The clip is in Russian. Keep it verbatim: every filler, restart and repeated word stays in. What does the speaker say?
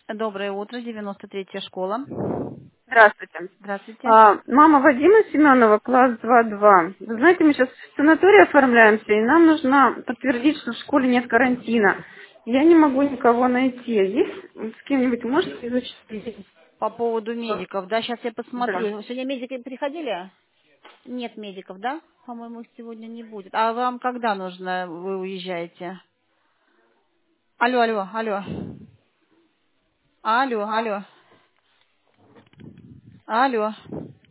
Доброе утро, девяносто третья школа. Здравствуйте. Здравствуйте. А, мама Вадима Семенова, класс два-два. Вы знаете, мы сейчас в санатории оформляемся, и нам нужно подтвердить, что в школе нет карантина. Я не могу никого найти. Есть с кем-нибудь можете изучить? По поводу медиков, да, сейчас я Да. посмотрю. Сегодня медики приходили? Нет медиков, да? По-моему, их сегодня не будет. А вам когда нужно, вы уезжаете? Алло, алло, алло. Алло, алло. Алло.